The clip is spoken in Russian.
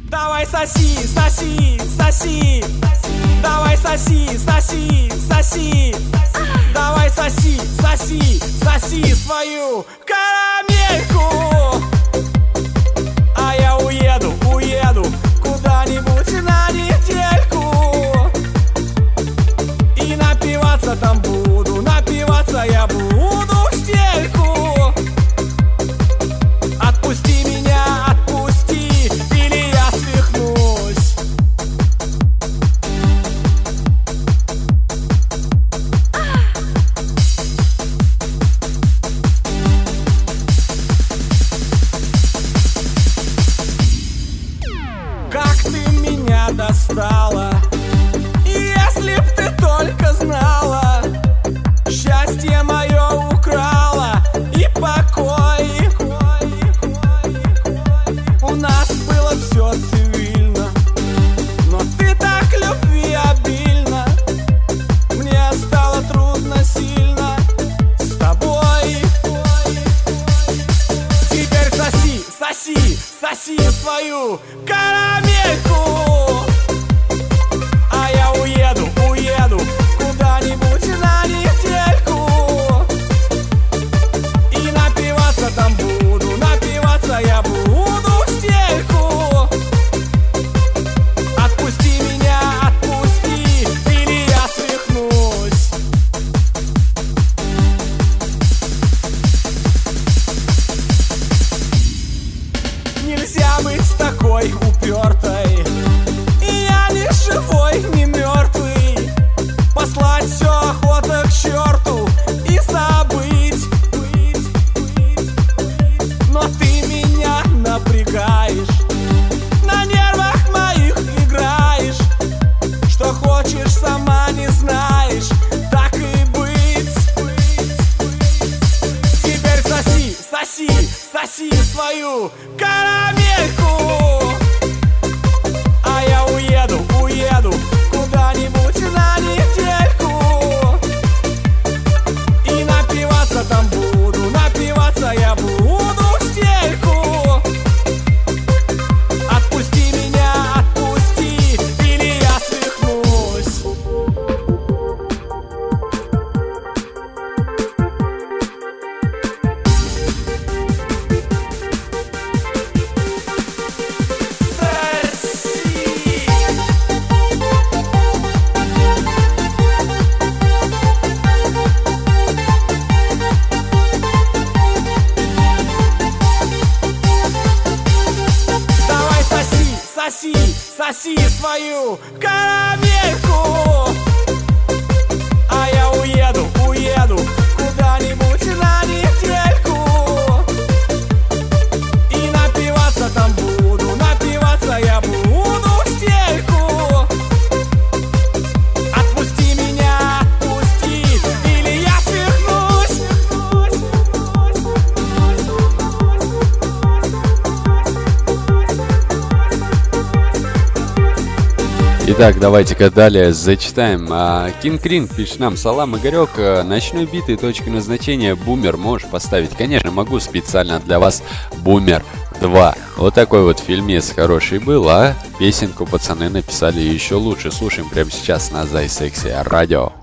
Давай соси, соси, соси. Давай соси, соси, соси. Давай соси, соси, соси свою карамельку. А я уеду, уеду куда-нибудь на недельку. И напиваться там буду, напиваться я буду в стельку. Отпусти меня, отпусти, или я свихнусь. Как ты меня достала, если б ты только знала. Счастье мое украла и покой. У нас было все цивильно, но ты так любви обильна. Мне стало трудно сильно с тобой. Теперь соси, соси, соси свою карамельку. А я уеду, уеду куда-нибудь на недельку. И напиваться там буду, напиваться я буду в стельку. Отпусти меня, отпусти, или я свихнусь. Нельзя быть такой упертой. И я не живой, не мертвый. Послать все охота к черту и забыть. Но ты меня напрягаешь, на нервах моих играешь. Что хочешь, сама не знаешь, так и быть. Теперь соси, соси, соси свою карамельку. А я уеду, уеду куда-нибудь на недельку. И напиваться там буду, напиваться я буду в стельку. Отпусти меня, отпусти, или я свихнусь. Давай соси, соси, соси свою карамельку. А я уеду, уеду куда-нибудь на недельку. И напиваться там буду, напиваться я буду в стельку. Отпусти меня, отпусти, или я свихнусь. Итак, давайте-ка далее зачитаем. Кинг Ринг пишет нам: салам, Игорек, ночной биты, точка назначения Бумер можешь поставить? Конечно, могу, специально для вас Бумер 2. Вот такой вот фильмец хороший был, а песенку пацаны написали еще лучше. Слушаем прямо сейчас на Зай Секси Радио.